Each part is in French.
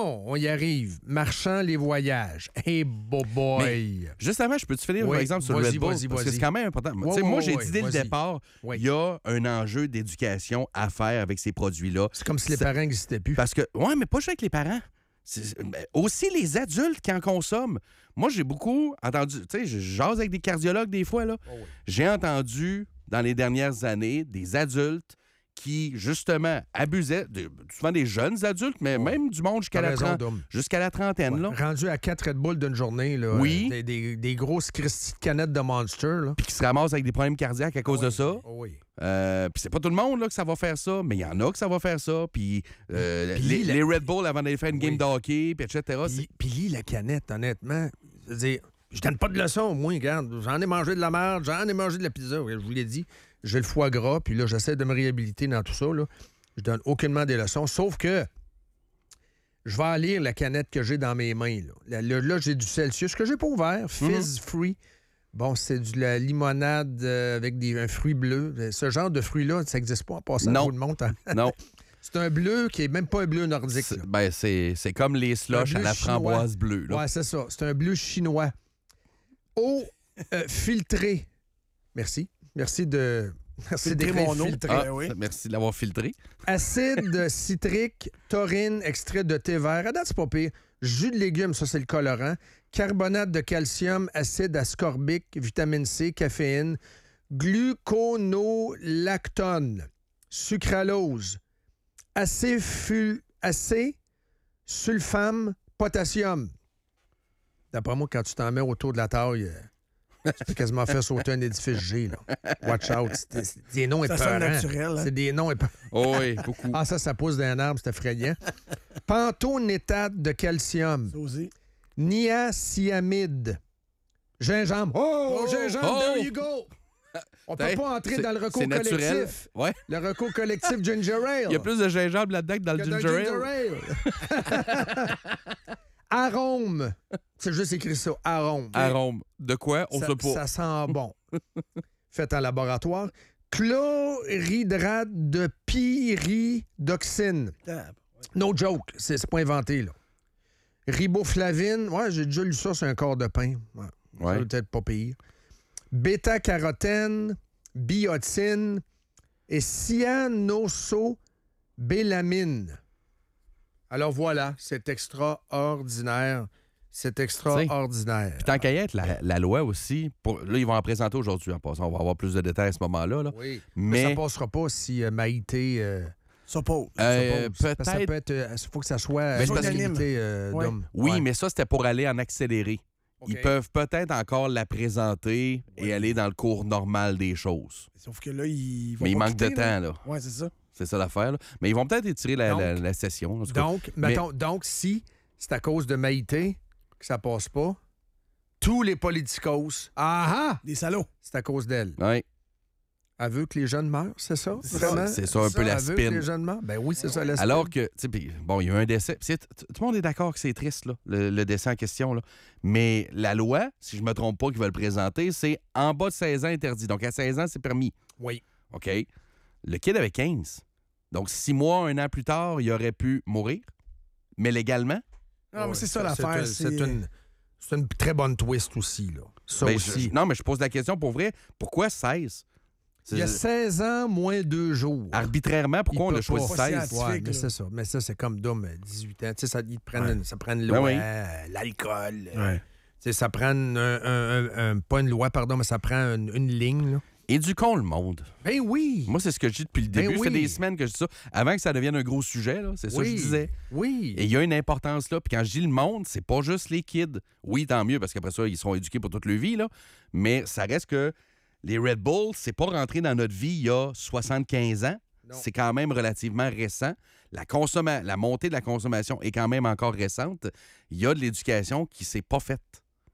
bon, on y arrive. Marchand les voyages. Hey, boy. Mais, justement, je peux te finir, par exemple, sur le Red Bull? Parce que c'est quand même important. Moi, j'ai dit dès le départ, il y a un enjeu d'éducation à faire avec ces produits-là. C'est comme si les parents n'existaient plus. Parce que, mais pas juste avec les parents. Aussi les adultes qui en consomment. Moi, j'ai beaucoup entendu, tu sais, je jase avec des cardiologues des fois, là. J'ai entendu, dans les dernières années, des adultes qui, justement, abusaient, souvent des jeunes adultes, mais même du monde jusqu'à la trentaine. Là. Rendu à 4 Red Bull d'une journée. Là, oui. Des grosses canettes de Monster. Puis qui se ramassent avec des problèmes cardiaques à cause de ça. Oui. Puis c'est pas tout le monde là, que ça va faire ça, mais il y en a que ça va faire ça. Puis les Red Bull avant d'aller faire une game de hockey, puis etc. Puis lis la canette, honnêtement. C'est-à-dire, je donne pas de leçons, moi, regarde. J'en ai mangé de la merde, j'en ai mangé de la pizza. Je vous l'ai dit. J'ai le foie gras, puis là, j'essaie de me réhabiliter dans tout ça. Là. Je donne aucunement des leçons, sauf que je vais aller lire la canette que j'ai dans mes mains. Là, j'ai du Celsius que j'ai pas ouvert, Fizz Free. Bon, c'est de la limonade avec un fruit bleu. Ce genre de fruit-là, ça n'existe pas en passant tout le monde. Non. C'est un bleu qui est même pas un bleu nordique. C'est comme les slushs à la framboise bleue. Oui, c'est ça. C'est un bleu chinois. Eau filtrée. Merci. Merci d'écrire filtré. Oui. Merci de l'avoir filtré. Acide citrique, taurine, extrait de thé vert. À date, c'est pas pire. Jus de légumes, ça, c'est le colorant. Carbonate de calcium, acide ascorbique, vitamine C, caféine, gluconolactone, sucralose, sulfame, potassium. D'après moi, quand tu t'en mets autour de la taille... Tu peux quasiment faire sauter un édifice G, là. Watch out. C'est des noms épeurants. Ça sonne naturel, hein? C'est des noms épeurants. Oh oui, beaucoup. Ah, ça pousse d'un arbre, c'est effrayant. Pantonétate de calcium. Ça aussi. Niacinamide. Gingembre. Oh, gingembre, there you go. On peut pas entrer dans le recours collectif. Ouais. Le recours collectif Ginger Ale. Il y a plus de gingembre là-dedans que dans le Ginger Ale. Arôme. C'est juste écrit ça, arôme. Arôme. De quoi? On sait pas. Ça sent bon. Fait en laboratoire. Chlorhydrate de pyridoxine. No joke. C'est pas inventé, là. Riboflavine. Ouais, j'ai déjà lu ça sur un corps de pain. Ouais. Ça peut-être pas pire. Bêta-carotène, biotine et cyanosobélamine. Alors voilà, c'est extraordinaire. C'est extraordinaire. Puis tant qu'à y être, la loi aussi, là, ils vont en présenter aujourd'hui en passant. On va avoir plus de détails à ce moment-là. Là. Oui, mais ça passera pas si Maïté... S'oppose. Peut-être. Ça peut être... Il faut que ça soit unanimité d'homme. Oui, mais ça, c'était pour aller en accéléré. Okay. Ils peuvent peut-être encore la présenter et aller dans le cours normal des choses. Sauf que là, ils vont mais il manque de temps, là. Oui, c'est ça. C'est ça l'affaire. Là. Mais ils vont peut-être étirer la session. Donc, si c'est à cause de Maïté que ça passe pas, tous les politicos, des salauds, c'est à cause d'elle. Oui. Elle veut que les jeunes meurent, c'est ça? Vraiment? C'est ça un peu la spin. Elle veut que les jeunes meurent? Ben oui, c'est ça la spin. Alors que, tu sais, bon, il y a eu un décès. Tout le monde est d'accord que c'est triste, là, le décès en question. Là. Mais la loi, si je ne me trompe pas, qu'ils veulent présenter, c'est en bas de 16 ans interdit. Donc, à 16 ans, c'est permis. Oui. OK. Le kid avait 15. Donc, 6 mois, 1 an plus tard, il aurait pu mourir. Mais légalement. Non, mais c'est ça l'affaire. C'est une très bonne twist aussi, là. Ça aussi. Non, mais je pose la question pour vrai. Pourquoi 16? Il y a 16 ans, moins 2 jours. Arbitrairement, pourquoi on a choisi 16? Ouais, mais c'est ça. Mais ça, c'est comme d'homme, 18 ans. Tu sais, ça prend une loi, l'alcool. Tu sais, ça prend pas une loi, pardon, mais ça prend une ligne, là. Éduquons le monde. Ben oui! Moi, c'est ce que je dis depuis le début. Ça fait des semaines que je dis ça. Avant que ça devienne un gros sujet, là, c'est ça que je disais. Oui. Et il y a une importance là. Puis quand je dis le monde, c'est pas juste les kids. Oui, tant mieux, parce qu'après ça, ils seront éduqués pour toute leur vie, là. Mais ça reste que les Red Bull, c'est pas rentré dans notre vie il y a 75 ans. Non. C'est quand même relativement récent. La montée de la consommation est quand même encore récente. Il y a de l'éducation qui s'est pas faite.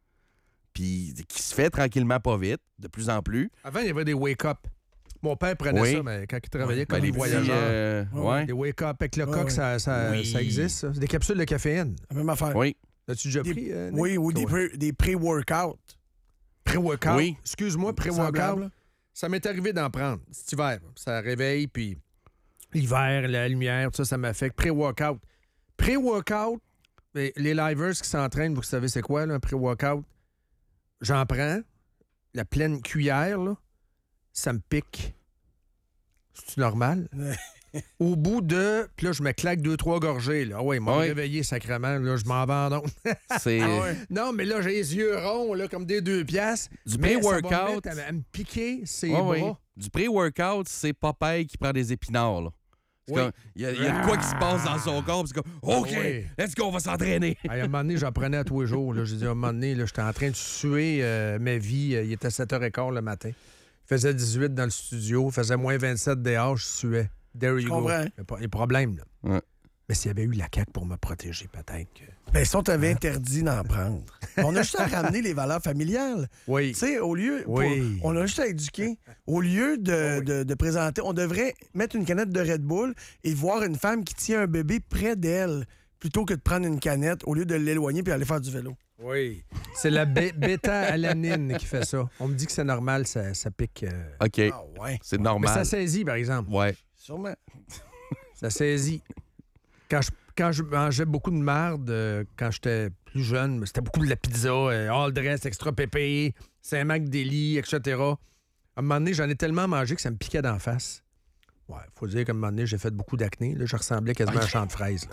Puis qui se fait tranquillement pas vite, de plus en plus. Avant, il y avait des wake-up. Mon père prenait ça, mais quand il travaillait comme les voyageurs. Des wake-up avec le coq, ça existe, ça. C'est des capsules de caféine. La même affaire. Oui. As-tu déjà pris? Oui, ou des pré-workout. Pré-workout? Oui. Excuse-moi, pré-workout. Ça m'est arrivé d'en prendre cet hiver. Ça réveille, puis l'hiver, la lumière, tout ça m'affecte. Pré-workout. Pré-workout, Mais les livers qui s'entraînent, vous savez c'est quoi, là, un pré-workout? J'en prends, la pleine cuillère, là, ça me pique. C'est-tu normal? Au bout de... Puis là, je me claque 2-3 gorgées. Là. Ah ouais, ils m'ont réveillé sacrément. Là, je m'en vais donc. C'est... Non, mais là, j'ai les yeux ronds, là, comme des 2 piastres. Du Mais pré-workout... ça va à me piquer ses bras. Du pré-workout, c'est Popeye qui prend des épinards, là. Il y a de quoi qui se passe dans son corps. C'est comme, OK, let's go, on va s'entraîner. À un moment donné, j'en prenais à tous les jours. J'ai dit, à un moment donné, j'étais en train de suer ma vie. Il était 7h15 le matin. Il faisait 18 dans le studio. Il faisait moins 27 dehors. Je suais. There you go. Les problèmes, là. Ouais. Mais s'il y avait eu la CAQ pour me protéger, peut-être que... Ben, si on t'avait interdit d'en prendre. On a juste à ramener les valeurs familiales. Oui. Tu sais, au lieu... on a juste à éduquer. Au lieu de présenter... On devrait mettre une canette de Red Bull et voir une femme qui tient un bébé près d'elle plutôt que de prendre une canette au lieu de l'éloigner puis aller faire du vélo. Oui. C'est la bêta-alanine qui fait ça. On me dit que c'est normal, ça pique. OK. Ah ouais. C'est normal. Mais ça saisit, par exemple. Ouais. Sûrement. Ça saisit. Quand je mangeais beaucoup de marde, quand j'étais plus jeune, c'était beaucoup de la pizza, all dress, extra pépé, Saint-Mac Deli, etc. À un moment donné, j'en ai tellement mangé que ça me piquait d'en face. Ouais, faut dire qu'à un moment donné, j'ai fait beaucoup d'acné. Là, je ressemblais quasiment à un champ de fraises.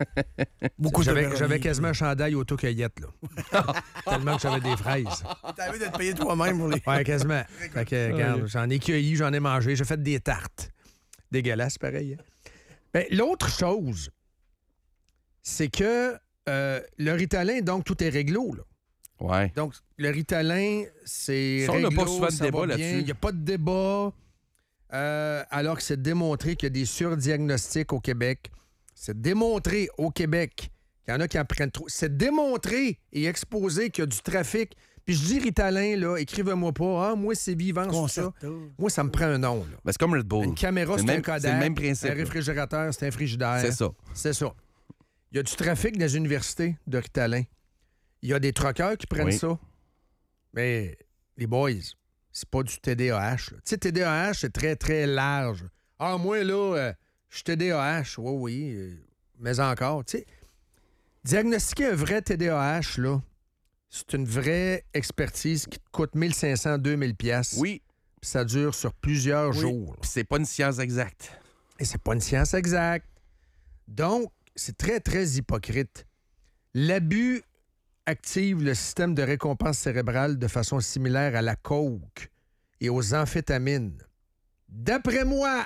J'avais quasiment un chandail auto-cueillette, là. Tellement que j'avais des fraises. T'as envie de te payer toi-même pour les... Ouais, quasiment. Fait que, regarde, j'en ai cueilli, j'en ai mangé. J'ai fait des tartes. Dégueulasse, pareil. Ben, l'autre chose, c'est que le Ritalin, donc, tout est réglo, là. Ouais. Donc, le Ritalin, c'est ça, on n'a réglo, pas souvent de ça débat va bien. là-dessus. Il n'y a pas de débat. Alors que c'est démontré qu'il y a des surdiagnostics au Québec. C'est démontré au Québec qu'il y en a qui en prennent trop. C'est démontré et exposé qu'il y a du trafic. Puis je dis Ritalin, là, écrivez-moi pas. Ah, moi, c'est vivant, c'est ça. Moi, ça me prend un nom, là. Ben, c'est comme Red Bull. Une caméra, c'est un Kodak. C'est le même principe. Un réfrigérateur, c'est un frigidaire. C'est ça. C'est ça. Il y a du trafic dans les universités de Ritalin. Il y a des truckers qui prennent ça. Mais les boys, c'est pas du TDAH. Tu sais, TDAH, c'est très, très large. Ah, moi, là, je suis TDAH. Oui, mais encore. Tu sais, diagnostiquer un vrai TDAH, là, c'est une vraie expertise qui te coûte 1500, 2000 pièces. Oui. Puis ça dure sur plusieurs jours. Puis c'est pas une science exacte. Et c'est pas une science exacte. Donc, c'est très, très hypocrite. L'abus active le système de récompense cérébrale de façon similaire à la coke et aux amphétamines. D'après moi,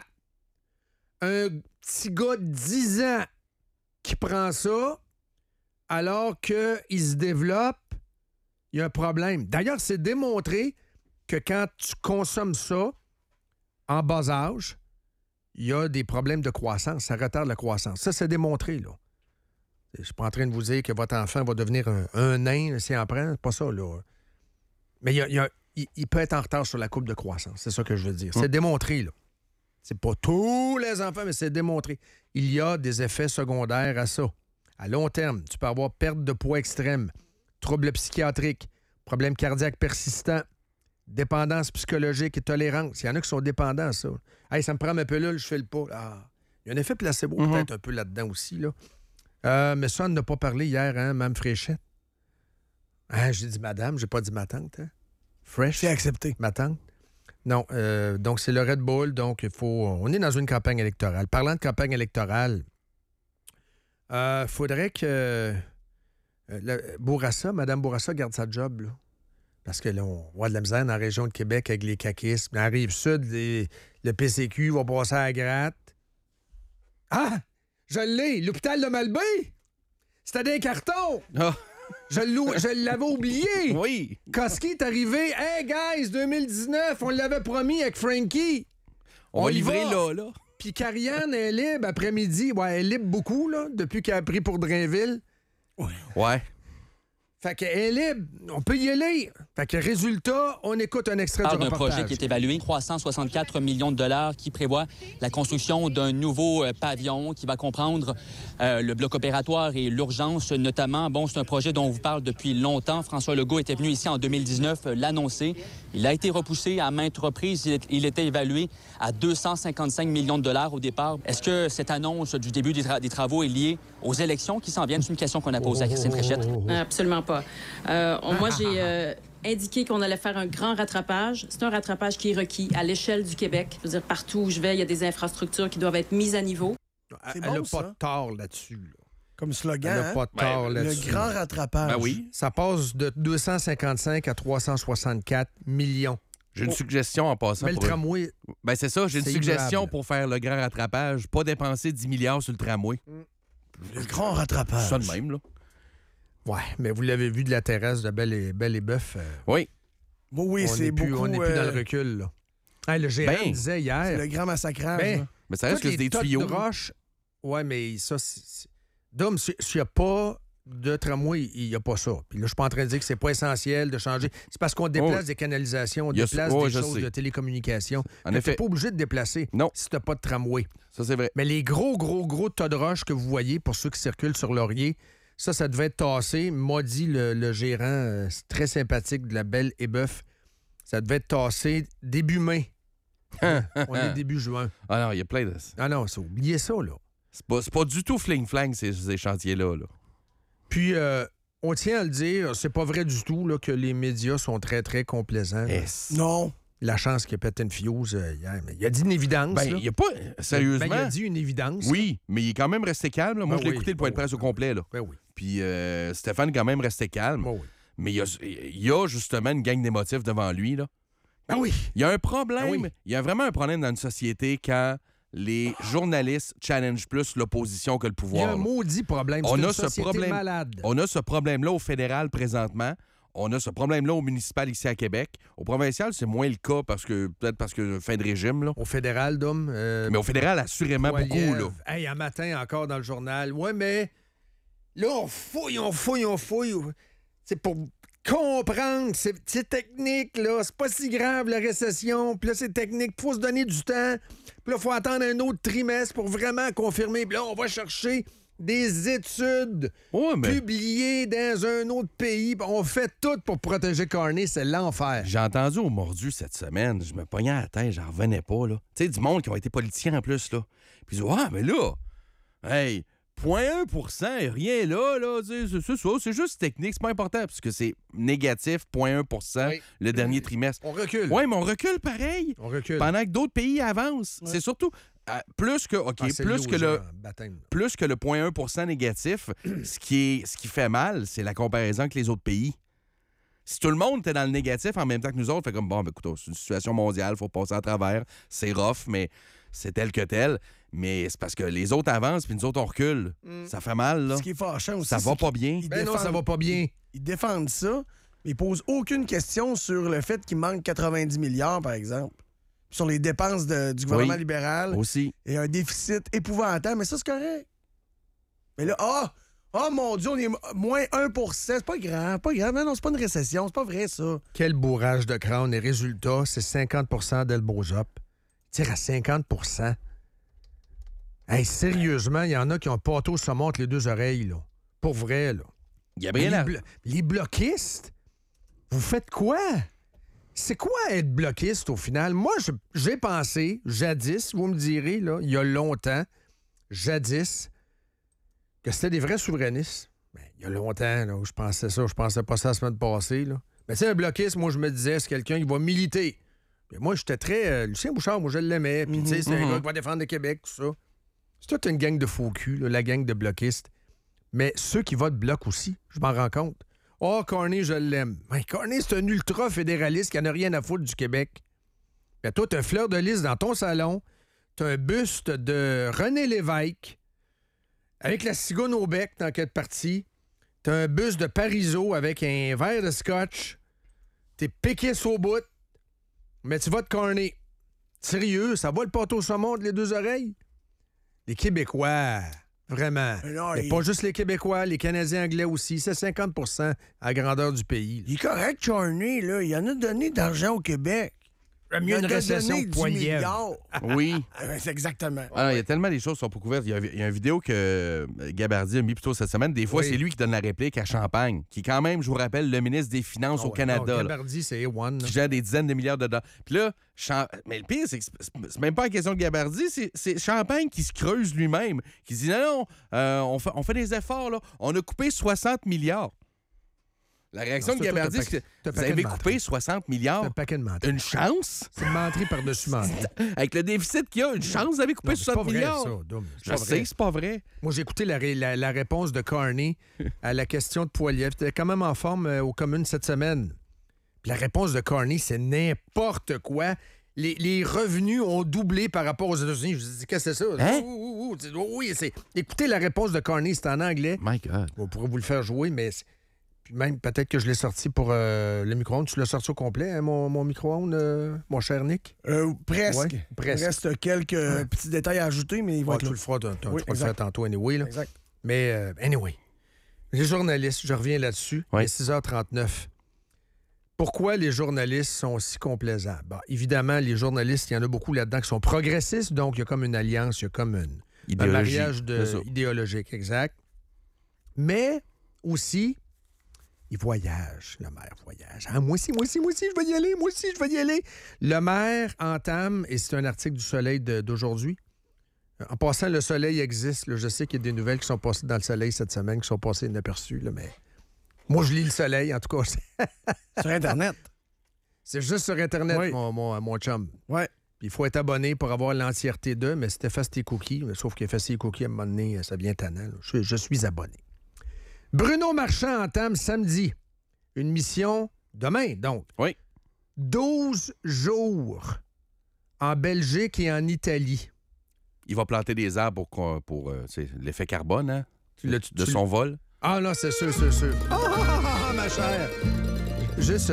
un petit gars de 10 ans qui prend ça, alors qu'il se développe, il y a un problème. D'ailleurs, c'est démontré que quand tu consommes ça en bas âge, il y a des problèmes de croissance. Ça retarde la croissance. Ça, c'est démontré, là. Je suis pas en train de vous dire que votre enfant va devenir un nain s'il en prend. C'est pas ça, là. Mais il peut être en retard sur la courbe de croissance. C'est ça que je veux dire. C'est démontré, là. C'est pas tous les enfants, mais c'est démontré. Il y a des effets secondaires à ça. À long terme, tu peux avoir perte de poids extrême, troubles psychiatriques, problèmes cardiaques persistants, dépendance psychologique et tolérance. Il y en a qui sont dépendants à ça. Hey, ça me prend ma pilule, je fais le pas. Ah. Il y a un effet placebo peut-être un peu là-dedans aussi, là. Mais ça, on n'a pas parlé hier, hein, Mme Fréchette. Ah, j'ai dit madame, j'ai pas dit ma tante, hein? Fresh. C'est accepté. Ma tante. Non, donc c'est le Red Bull, donc il faut... On est dans une campagne électorale. Parlant de campagne électorale, faudrait que Mme Bourassa garde sa job, là. Parce que là, on voit de la misère dans la région de Québec avec les caquistes. Dans la Rive-Sud, le PCQ va passer à la gratte. Ah! Je l'ai! L'hôpital de Malbaie! C'était des cartons! Oh. Je l'avais oublié! Oui! Koski est arrivé. Hey, guys, 2019, on l'avait promis avec Frankie. On va livrer là. Puis Karianne est libre après-midi. Ouais, elle est libre beaucoup, là, depuis qu'elle a pris pour Drainville. Ouais. Fait qu'elle est libre. On peut y aller. Fait que résultat, on écoute un extrait du d'un reportage. projet qui est évalué 364 millions de dollars qui prévoit la construction d'un nouveau pavillon qui va comprendre le bloc opératoire et l'urgence notamment. Bon, c'est un projet dont on vous parle depuis longtemps. François Legault était venu ici en 2019 l'annoncer. Il a été repoussé à maintes reprises. Il était évalué à 255 millions de dollars au départ. Est-ce que cette annonce du début des travaux est liée aux élections qui s'en viennent? C'est une question qu'on a posée à Christine Fréchette. Absolument pas. Moi, j'ai indiqué qu'on allait faire un grand rattrapage. C'est un rattrapage qui est requis à l'échelle du Québec. Je veux dire, partout où je vais, il y a des infrastructures qui doivent être mises à niveau. Elle bon, n'a ça. pas de tort là-dessus. Là. Comme slogan, Elle n'a pas de tort là-dessus. le grand rattrapage. Ben oui. Ça passe de 255 à 364 millions. J'ai une suggestion en passant. Mais le tramway... Ben c'est ça, j'ai une c'est suggestion immuable. pour faire le grand rattrapage. Pas dépenser 10 milliards sur le tramway. Le grand rattrapage. Ça de même, là. Ouais, mais vous l'avez vu de la terrasse de Belle et Bœuf. Oui. Bon, oui, c'est beaucoup... On n'est plus dans le recul, là. Hey, le gérant Ben, disait c'est hier... le grand massacrage. Ben, là. Mais ça reste que c'est des tuyaux. de roche... Ouais, mais ça... Dom, s'il n'y a pas de tramway, il n'y a pas ça. Puis là, je suis pas en train de dire que c'est pas essentiel de changer. C'est parce qu'on déplace des canalisations, on Il y a déplace ça. des Ouais, je choses sais. de télécommunication. En Tu effet. n'es pas obligé de déplacer Non. si tu n'as pas de tramway. Ça, c'est vrai. Mais les gros tas de roches que vous voyez, pour ceux qui circulent sur Laurier, ça devait être tassé. M'a dit le gérant très sympathique de la Belle et Bœuf. Ça devait être tassé début mai. On est début juin. Ah non, il y a plein de... Ah non, c'est oubliez ça, là. C'est pas du tout fling-flang, ces chantiers-là. Là. Puis, on tient à le dire, c'est pas vrai du tout là, que les médias sont très, très complaisants. Yes. Non. La chance qu'il a pété une fuse hier. Mais il a dit une évidence. Ben, là. il n'y a pas... Sérieusement? Ben, il a dit une évidence. Oui, mais il est quand même resté calme. Là. Moi, Ben je l'ai oui, écouté le point de ben presse oui. au complet. Là. Ben oui. Puis Stéphane est quand même resté calme. Ben oui. Mais il y a justement une gang d'émotifs devant lui. Là. Ben oui. Il y a un problème. Ben oui. Il y a vraiment un problème dans une société quand les journalistes challengent plus l'opposition que le Il y a pouvoir. un là. maudit problème. On C'est a une ce société problème. malade. On a ce problème-là au fédéral présentement. On a ce problème-là au municipal ici à Québec. Au provincial, c'est moins le cas peut-être parce que fin de régime. Là. Au fédéral, Dom. Mais au fédéral, assurément beaucoup. Là. Hey, un matin encore dans le journal. Ouais, mais là, on fouille. C'est pour comprendre. C'est technique, là. C'est pas si grave, la récession. Puis là, c'est technique. Faut se donner du temps. Puis là, faut attendre un autre trimestre pour vraiment confirmer. Puis là, on va chercher des études Ouais, mais publiées dans un autre pays. On fait tout pour protéger Carney. C'est l'enfer. j'ai entendu au mordu cette semaine. Je me pognais à la tête, j'en revenais pas. Là. Tu sais, du monde qui ont été politiciens en plus. Là. Puis ils disent, mais là, hey, 0,1 rien là, c'est ça, c'est juste technique, c'est pas important, parce que c'est négatif, 0,1 Oui. le dernier trimestre. On recule. Oui, mais on recule pareil, On recule. pendant que d'autres pays avancent. Ouais. C'est surtout, plus que, OK, Ah, c'est plus que Lausanne, le... baptême. Plus que le 0,1 négatif, ce qui fait mal, c'est la comparaison avec les autres pays. Si tout le monde était dans le négatif en même temps que nous autres, fait comme, bon, ben, écoute, c'est une situation mondiale, faut passer à travers, c'est rough, mais c'est tel que tel. Mais c'est parce que les autres avancent, puis nous autres, on recule. Ça fait mal, là. Ce qui est fâchant aussi, Ça va pas bien. Ben non, ça va pas bien. Ils défendent ça, mais ils posent aucune question sur le fait qu'il manque 90 milliards, par exemple. Sur les dépenses du gouvernement Oui. libéral. Aussi. Et un déficit épouvantable. Mais ça, c'est correct. Mais là, oh mon Dieu, on est moins 1 c'est pas grave, Non, c'est pas une récession, c'est pas vrai, ça. Quel bourrage de crâne. Et résultat, c'est 50 d'Elbozop. Tire à 50 Hey, sérieusement, il y en a qui ont pâteau au saumon entre les deux oreilles, là. Pour vrai, là. Gabriel, Les bloquistes, vous faites quoi? C'est quoi être bloquiste au final? Moi, j'ai pensé, jadis, vous me direz, là, il y a longtemps, jadis, que c'était des vrais souverainistes. Ben, il y a longtemps, là, où je pensais ça. Je pensais pas ça la semaine passée, là. Mais tu sais, un bloquiste, moi, je me disais, c'est quelqu'un qui va militer. Puis moi, j'étais très... Lucien Bouchard, moi, je l'aimais. Puis tu sais, c'est un gars qui va défendre le Québec, tout ça. C'est toute une gang de faux culs, là, la gang de bloquistes. Mais ceux qui votent bloc aussi, je m'en rends compte. Oh, Carney, je l'aime. Mais Carney, c'est un ultra-fédéraliste qui n'a rien à foutre du Québec. Mais toi, t'as un fleur de lys dans ton salon, t'as un buste de René Lévesque avec la cigogne au bec dans quelle partie, t'as un buste de Parizeau avec un verre de scotch, t'es piqué au bout, mais tu votes Carney. Sérieux, ça va le pâteau au saumon de les deux oreilles? Les Québécois, Vraiment. Non, Et pas juste les Québécois, les Canadiens anglais aussi. C'est 50 % à la grandeur du pays. Il est correct, Charney, là. Il en a donné d'argent au Québec. Il y a une récession de Poilievre. Oui. C'est exactement. Ah, il y a tellement des choses qui sont pas couvertes. Il y a une vidéo que Gabardi a mis plus tôt cette semaine. Des fois, c'est lui qui donne la réplique à Champagne, qui est quand même, je vous rappelle, le ministre des Finances au Canada. Gabardi, c'est A1. Qui gère des dizaines de milliards de dollars. Puis là, mais le pire, c'est que c'est même pas la question de Gabardi, c'est Champagne qui se creuse lui-même, qui dit non, on fait des efforts, là. On a coupé 60 milliards. La réaction de Gabardi, c'est que vous avez coupé 60 milliards. C'est un paquet de menteries. Une chance? C'est une menterie par-dessus menterie. Avec le déficit qu'il y a, une chance, vous avez coupé 60 milliards. Je sais, c'est pas vrai. Moi, j'ai écouté la réponse de Carney à la question de Poilievre. C'était quand même en forme aux communes cette semaine. Puis la réponse de Carney, c'est n'importe quoi. Les revenus ont doublé par rapport aux États-Unis. Je dis, qu'est-ce que c'est ça? Hein? Oui, c'est... Écoutez la réponse de Carney, c'est en anglais. My God. On pourrait vous le faire jouer, mais... Puis même, peut-être que je l'ai sorti pour le micro-ondes. Tu l'as sorti au complet, hein, mon micro-ondes, mon cher Nick? Presque. Ouais, presque. Il reste quelques petits détails à ajouter, mais il va être Tu là. le feras, tu vas le faire tantôt, anyway. Là. Exact. Mais, anyway, les journalistes, je reviens là-dessus, Oui. il est 6h39. Pourquoi les journalistes sont si complaisants? Bon, évidemment, les journalistes, il y en a beaucoup là-dedans qui sont progressistes, donc il y a comme une alliance, il y a comme un mariage idéologique, exact. Mais aussi... Il voyage, le maire voyage. Ah, moi aussi, je vais y aller, Le maire entame, et c'est un article du Soleil d'aujourd'hui. En passant, le Soleil existe. Là, je sais qu'il y a des nouvelles qui sont passées dans le Soleil cette semaine, qui sont passées inaperçues, là, mais moi, je lis le Soleil, en tout cas. Sur Internet. C'est juste sur Internet, oui. mon chum. Ouais. Puis il faut être abonné pour avoir l'entièreté d'eux, mais si t'effaces tes cookies, sauf qu'effacer les cookies, à un moment donné, ça devient tannant. Je suis abonné. Bruno Marchand entame samedi une mission, demain donc. Oui. 12 jours en Belgique et en Italie. Il va planter des arbres pour l'effet carbone, hein? De son vol. Ah non, c'est sûr. Ma chère. Juste,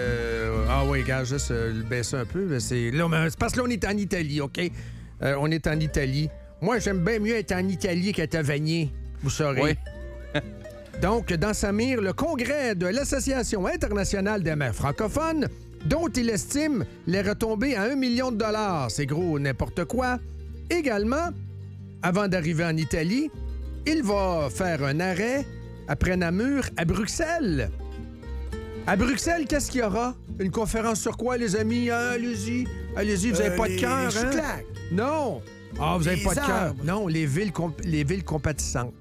gars, juste baisser un peu. C'est parce que là, on est en Italie, OK? On est en Italie. Moi, j'aime bien mieux être en Italie qu'à Tavernier, vous saurez. Oui. Donc, dans sa mire, le congrès de l'Association internationale des maires francophones, dont il estime les retombées à $1 million. C'est gros n'importe quoi. Également, avant d'arriver en Italie, il va faire un arrêt après Namur à Bruxelles. À Bruxelles, qu'est-ce qu'il y aura? Une conférence sur quoi, les amis? Allez-y, vous n'avez pas de cœur, hein? Non! Ah, vous n'avez pas de cœur. Non, les villes compatissantes.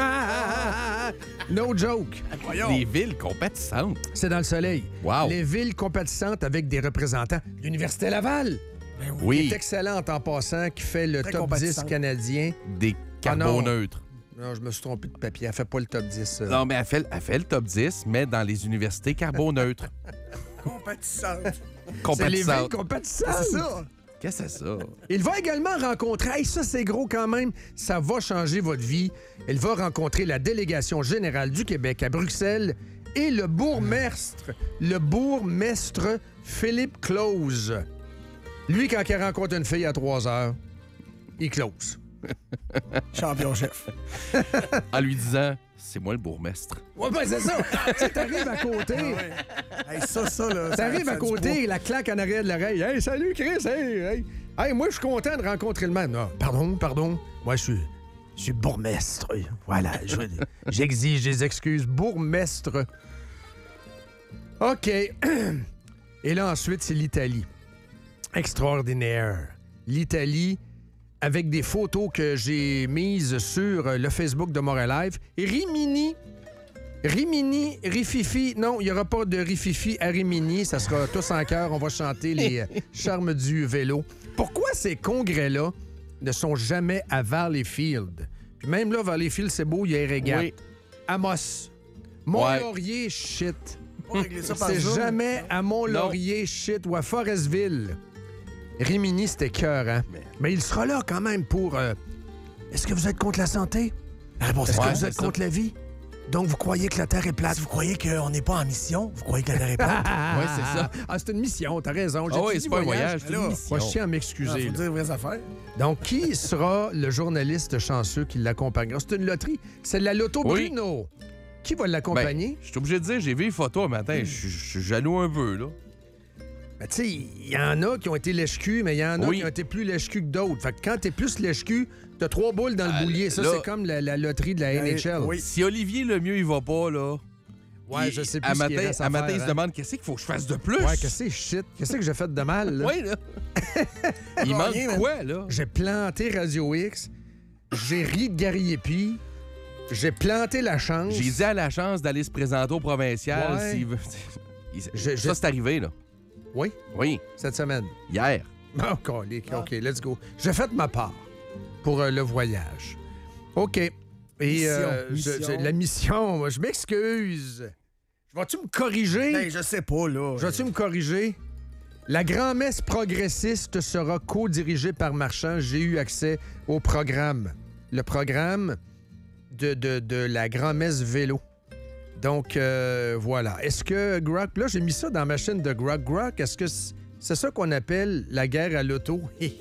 No joke. Les villes compatissantes. C'est dans le Soleil. Wow. Les villes compatissantes avec des représentants. L'Université Laval. Oui. Qui est excellente en passant, qui fait le Très top 10 canadien. Des carboneutres. Non, je me suis trompé de papier. Elle fait pas le top 10. Non, mais elle fait le top 10, mais dans les universités carboneutres. Compatissante. C'est les villes compatissantes. C'est ça. Qu'est-ce que c'est ça? Il va également rencontrer, hey, ça c'est gros quand même, ça va changer votre vie. Il va rencontrer la délégation générale du Québec à Bruxelles et le bourgmestre Philippe Close. Lui, quand il rencontre une fille à 3 heures, il close. Champion-chef. En lui disant, c'est moi le bourgmestre. Ouais, ben c'est ça. Tu sais, t'arrives à côté. Hey, ça, là. T'arrives ça à côté, la claque en arrière de l'oreille. Hey, salut Chris, hey, moi je suis content de rencontrer le maire. Non, pardon. Moi je suis bourgmestre. Voilà, j'exige des excuses. Bourgmestre. OK. Et là ensuite, c'est l'Italie. Extraordinaire. L'Italie, avec des photos que j'ai mises sur le Facebook de Montréal Live. Et Rimini, Rififi. Non, il n'y aura pas de Rififi à Rimini. Ça sera tous en cœur. On va chanter les charmes du vélo. Pourquoi ces congrès-là ne sont jamais à Valleyfield? Puis même là, Valleyfield, c'est beau, il y a les régates. Oui. Amos. Mont-Laurier, shit. C'est jamais à Mont-Laurier, shit, ou à Forestville. Rimini, c'était cœur, hein? Mais il sera là quand même pour... Est-ce que vous êtes contre la santé? La réponse est que vous êtes contre la vie? Donc, vous croyez que la Terre est plate? Vous croyez qu'on n'est pas en mission? Vous croyez que la Terre est plate? Oui, c'est ça. Ah, c'est une mission, t'as raison. Ah oui, c'est pas un voyage, c'est une mission. Moi, je tiens à Il m'excuser. faut là. dire les vraies affaires. Donc, qui sera le journaliste chanceux qui l'accompagnera? C'est une loterie. C'est la Loto Oui. Bruno. Qui va l'accompagner? Ben, je suis obligé de dire, j'ai vu les photos un matin, je suis jaloux un peu, là. Ben, tu sais, il y en a qui ont été lèche-cul, mais il y en a Oui. qui ont été plus lèche-cul que d'autres. Fait que quand t'es plus lèche-cul, t'as 3 boules dans le boulier. Ça, là- c'est comme la loterie de la NHL. oui. Si Olivier Lemieux, il va pas, là... Ouais, je sais plus ce qu'il reste à matin, faire, il se hein. demande qu'est-ce qu'il faut que je fasse de plus. Ouais, qu'est-ce que c'est shit? Qu'est-ce que j'ai fait de mal, là? Oui, là. Il manque Rien, quoi, là? J'ai planté Radio X, j'ai ri de Gary Epi, j'ai planté la chance. J'ai dit à la chance d'aller se présenter au provincial Ouais. s'il veut. Je- Ça, c'est arrivé, là. Oui, Oui, cette semaine. hier. Oh, colique. OK, let's go. J'ai fait ma part pour le voyage. OK. Et Mission. la mission, je m'excuse. Vas-tu me corriger? Ben, je sais pas, là. Vas-tu me corriger? La grand-messe progressiste sera co-dirigée par Marchand. J'ai eu accès au programme. Le programme de la grand-messe vélo. Donc, voilà. Est-ce que Grok... Là, j'ai mis ça dans ma chaîne de Grok. Grok, est-ce que c'est ça qu'on appelle la guerre à l'auto?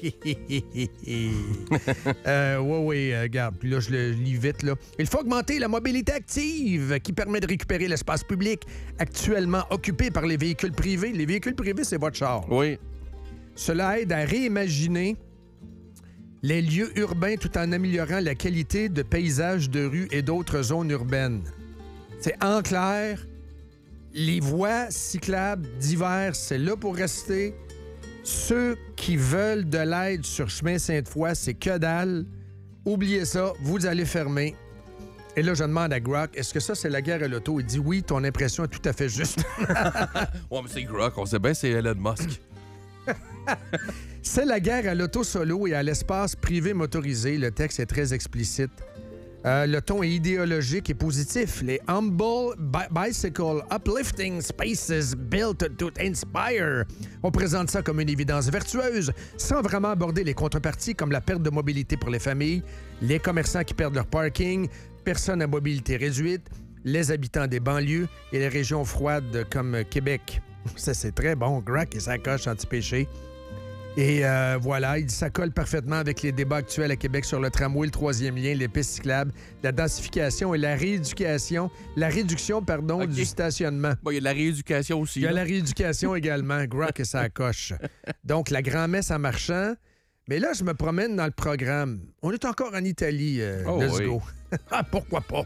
Oui, regarde. Puis là, je le lis vite, là. Il faut augmenter la mobilité active qui permet de récupérer l'espace public actuellement occupé par les véhicules privés. Les véhicules privés, c'est votre char. Oui. Cela aide à réimaginer les lieux urbains tout en améliorant la qualité de paysages de rues et d'autres zones urbaines. C'est en clair, les voies cyclables d'hiver, c'est là pour rester. Ceux qui veulent de l'aide sur chemin Sainte-Foy, c'est que dalle. Oubliez ça, vous allez fermer. Et là, je demande à Grok, est-ce que ça, c'est la guerre à l'auto? Il dit oui, ton impression est tout à fait juste. Ouais, mais c'est Grok, on sait bien, c'est Elon Musk. C'est la guerre à l'auto solo et à l'espace privé motorisé. Le texte est très explicite. Le ton est idéologique et positif. Les Humble Bicycle Uplifting Spaces Built to Inspire. On présente ça comme une évidence vertueuse, sans vraiment aborder les contreparties comme la perte de mobilité pour les familles, les commerçants qui perdent leur parking, personnes à mobilité réduite, les habitants des banlieues et les régions froides comme Québec. Ça, c'est très bon. Grok et sa coche anti-péché. Et voilà, il dit ça colle parfaitement avec les débats actuels à Québec sur le tramway, le troisième lien, les pistes cyclables, la densification et la réduction OK. du stationnement. Bon, il y a de la rééducation aussi. Il y a là. la rééducation également. Grok et sa coche. Donc, la grand-messe en marchant. Mais là, je me promène dans le programme. On est encore en Italie. Oh, Let's oui. go. Ah, pourquoi pas?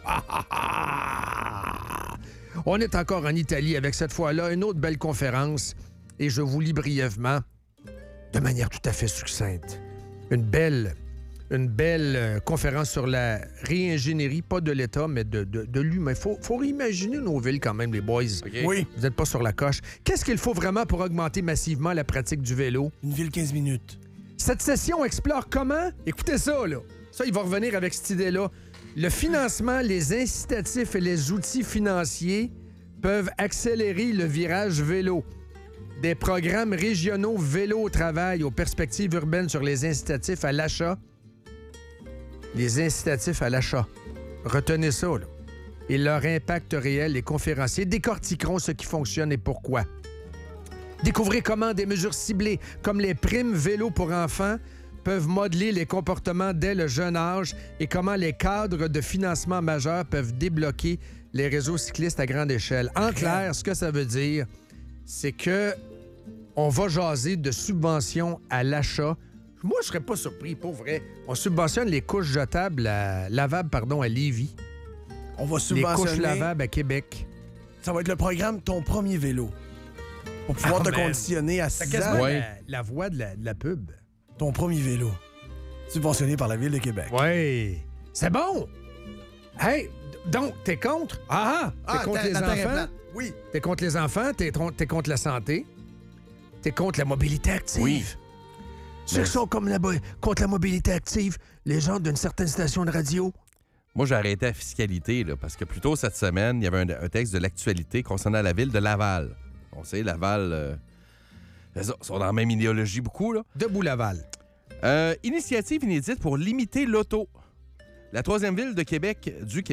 On est encore en Italie avec cette fois-là une autre belle conférence. Et je vous lis brièvement, de manière tout à fait succincte, une belle conférence sur la réingénierie, pas de l'État, mais de l'humain. Il faut réimaginer nos villes quand même, les boys. OK. Oui, Vous n'êtes pas sur la coche. Qu'est-ce qu'il faut vraiment pour augmenter massivement la pratique du vélo? une ville 15 minutes. Cette session explore comment? Écoutez ça, là. Ça, il va revenir avec cette idée-là. Le financement, les incitatifs et les outils financiers peuvent accélérer le virage vélo. Des programmes régionaux vélo au travail aux perspectives urbaines sur les incitatifs à l'achat. Les incitatifs à l'achat. Retenez ça, là. Et leur impact réel, les conférenciers décortiqueront ce qui fonctionne et pourquoi. Découvrez comment des mesures ciblées, comme les primes vélo pour enfants, peuvent modeler les comportements dès le jeune âge et comment les cadres de financement majeurs peuvent débloquer les réseaux cyclistes à grande échelle. En clair, ce que ça veut dire, c'est que on va jaser de subventions à l'achat. Moi, je serais pas surpris, pour vrai. On subventionne les couches jetables, lavables, à Lévis. On va Les subventionner. couches lavables à Québec. Ça va être le programme Ton premier vélo. Pour pouvoir te man. conditionner à 6 ans. Ouais. la voix de la pub. Ton premier vélo. Subventionné par la Ville de Québec. Oui. C'est bon. Hey, donc, t'es contre? T'es contre les enfants? Oui. T'es contre les enfants? T'es contre la santé? T'es contre la mobilité active? Oui. Ceux qui sont contre la mobilité active, les gens d'une certaine station de radio? Moi, j'ai arrêté la fiscalité, là, parce que plus tôt cette semaine, il y avait un texte de l'actualité concernant la ville de Laval. On sait, Laval, ils sont dans la même idéologie beaucoup, là. Debout Laval. Initiative inédite pour limiter l'auto. La troisième ville du Québec,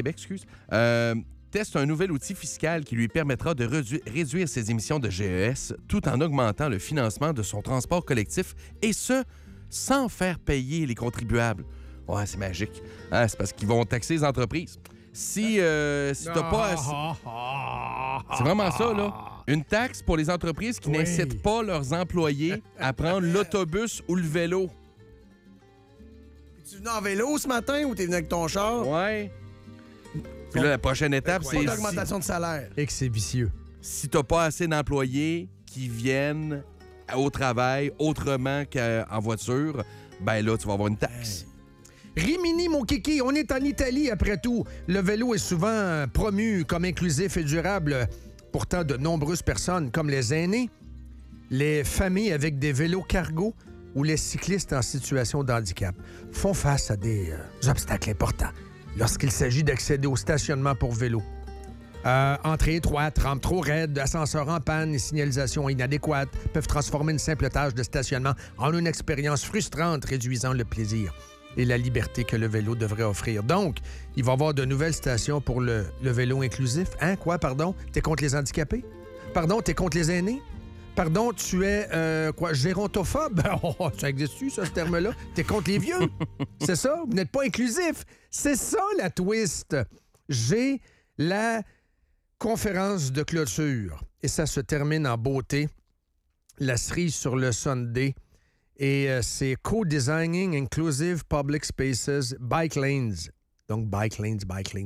teste un nouvel outil fiscal qui lui permettra de réduire ses émissions de GES tout en augmentant le financement de son transport collectif, et ce, sans faire payer les contribuables. Ouais, c'est magique. Hein, c'est parce qu'ils vont taxer les entreprises. Si t'as pas assez... C'est vraiment ça, là. Une taxe pour les entreprises qui n'incitent pas leurs employés à prendre l'autobus ou le vélo. Tu venu en vélo ce matin ou t'es venu avec ton char? Ouais. Puis là, la prochaine étape, c'est... Pas d'augmentation de salaire. Et que c'est vicieux. Si t'as pas assez d'employés qui viennent au travail autrement qu'en voiture, ben là, tu vas avoir une taxe. Rimini, mon kiki, on est en Italie après tout. Le vélo est souvent promu comme inclusif et durable. Pourtant, de nombreuses personnes, comme les aînés, les familles avec des vélos cargo ou les cyclistes en situation de handicap, font face à des obstacles importants lorsqu'il s'agit d'accéder au stationnement pour vélo. Entrée étroite, rampe trop raide, ascenseur en panne et signalisation inadéquate peuvent transformer une simple tâche de stationnement en une expérience frustrante, réduisant le plaisir et la liberté que le vélo devrait offrir. Donc, il va y avoir de nouvelles stations pour le vélo inclusif. Hein? Quoi, pardon? T'es contre les handicapés? Pardon, t'es contre les aînés? Pardon, tu es, gérontophobe? Oh, ça existe-tu, ça, ce terme-là? T'es contre les vieux? C'est ça? Vous n'êtes pas inclusif? C'est ça, la twist. J'ai la conférence de clôture. Et ça se termine en beauté. La cerise sur le Sunday. Et c'est Co-Designing Inclusive Public Spaces, Bike Lanes. Donc, bike lanes.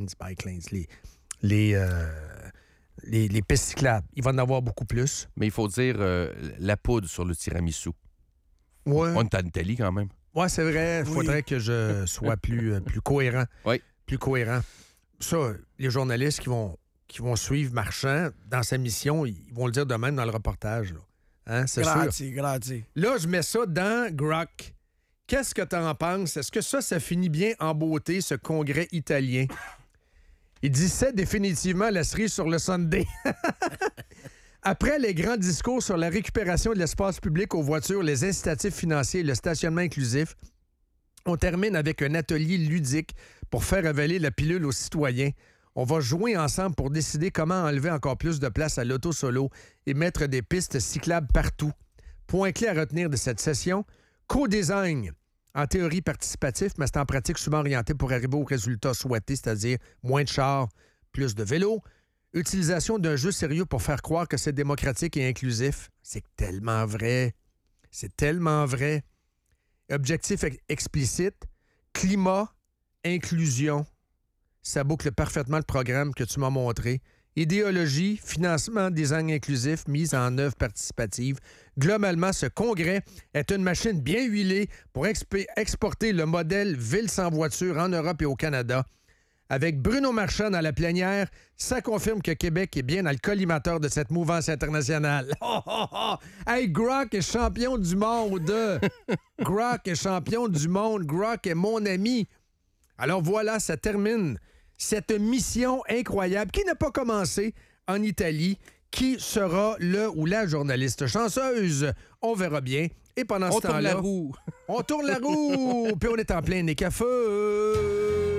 Les pistes cyclables. Il va en avoir beaucoup plus. Mais il faut dire la poudre sur le tiramisu. Ouais. On est en Italie quand même. Ouais, c'est vrai. Il faudrait que je sois plus cohérent. Oui. Plus cohérent. Ça, les journalistes qui vont suivre Marchand dans sa mission, ils vont le dire de même dans le reportage. Là. Hein, c'est sûr. Gratis. Là, je mets ça dans Grok. Qu'est-ce que tu en penses? Est-ce que ça finit bien en beauté, ce congrès italien? Il dit c'est définitivement la cerise sur le Sunday. Après les grands discours sur la récupération de l'espace public aux voitures, les incitatifs financiers et le stationnement inclusif, on termine avec un atelier ludique pour faire avaler la pilule aux citoyens. On va jouer ensemble pour décider comment enlever encore plus de place à l'auto-solo et mettre des pistes cyclables partout. Point clé à retenir de cette session, co-design. En théorie participatif, mais c'est en pratique souvent orienté pour arriver au résultat souhaité, c'est-à-dire moins de chars, plus de vélos. Utilisation d'un jeu sérieux pour faire croire que c'est démocratique et inclusif. C'est tellement vrai. C'est tellement vrai. Objectif explicite, climat, inclusion. Ça boucle parfaitement le programme que tu m'as montré. Idéologie, financement, design inclusif, mise en œuvre participative. Globalement, ce congrès est une machine bien huilée pour exporter le modèle ville sans voiture en Europe et au Canada. Avec Bruno Marchand dans la plénière, ça confirme que Québec est bien dans le collimateur de cette mouvance internationale. Oh, oh, oh! Hey, Grok est champion du monde! Grok est champion du monde. Grok est mon ami. Alors voilà, ça termine cette mission incroyable qui n'a pas commencé en Italie. Qui sera le ou la journaliste chanceuse? On verra bien. Et pendant ce temps-là, on tourne la roue. On tourne la roue, puis on est en plein nez à feu.